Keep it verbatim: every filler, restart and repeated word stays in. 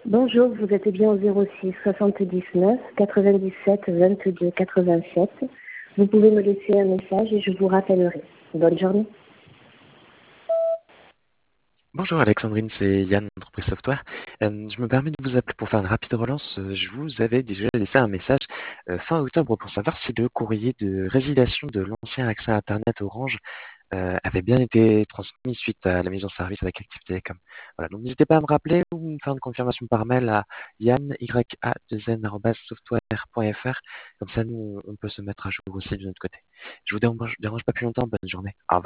Bonjour, vous êtes bien au zéro six soixante-dix-neuf quatre-vingt-dix-sept vingt-deux quatre-vingt-sept. Vous pouvez me laisser un message et je vous rappellerai. Bonne journée. Bonjour Alexandrine, c'est Yann d'Entreprise Software. Euh, je me permets de vous appeler pour faire une rapide relance. Euh, Je vous avais déjà laissé un message euh, fin octobre pour savoir si le courrier de résiliation de l'ancien accès à Internet Orange euh, avait bien été transmis suite à la mise en service avec Active Télécom. Voilà, donc n'hésitez pas à me rappeler ou me faire une confirmation par mail à yann y a deux n arobase software point f r. Comme ça, nous, on peut se mettre à jour aussi de notre côté. Je vous dérange, dérange pas plus longtemps. Bonne journée. Au revoir.